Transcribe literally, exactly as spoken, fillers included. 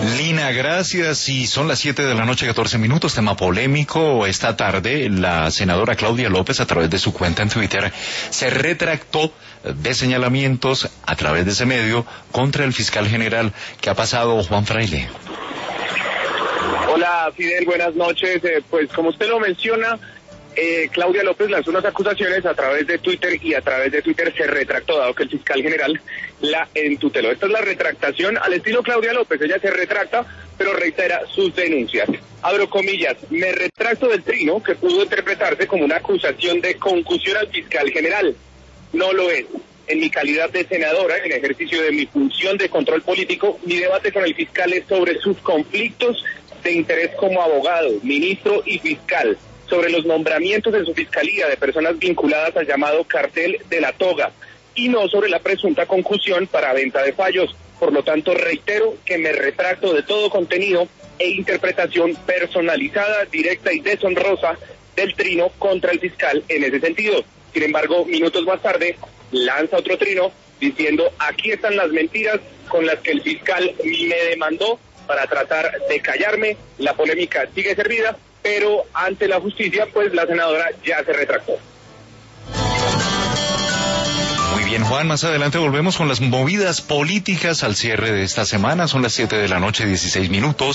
Lina, gracias. Y son las siete de la noche, catorce minutos. Tema polémico. Esta tarde, la senadora Claudia López, a través de su cuenta en Twitter, se retractó de señalamientos a través de ese medio contra el fiscal general. ¿Qué ha pasado, Juan Fraile? Hola, Fidel, buenas noches. Eh, pues como usted lo menciona, eh, Claudia López lanzó unas acusaciones a través de Twitter y a través de Twitter se retractó, dado que el fiscal general la entuteló. Esta es la retractación al estilo Claudia López. Ella se retracta, pero reitera sus denuncias. Abro comillas, me retracto del trino que pudo interpretarse como una acusación de concusión al fiscal general. No lo es. En mi calidad de senadora, en ejercicio de mi función de control político, mi debate con el fiscal es sobre sus conflictos de interés como abogado, ministro y fiscal, sobre los nombramientos en su fiscalía de personas vinculadas al llamado cartel de la toga, y no sobre la presunta concusión para venta de fallos. Por lo tanto, reitero que me retracto de todo contenido e interpretación personalizada, directa y deshonrosa del trino contra el fiscal en ese sentido. Sin embargo, minutos más tarde, lanza otro trino diciendo, aquí están las mentiras con las que el fiscal me demandó para tratar de callarme. La polémica sigue servida, pero ante la justicia, pues la senadora ya se retractó. Muy bien, Juan, más adelante volvemos con las movidas políticas al cierre de esta semana. Son las siete de la noche, dieciséis minutos.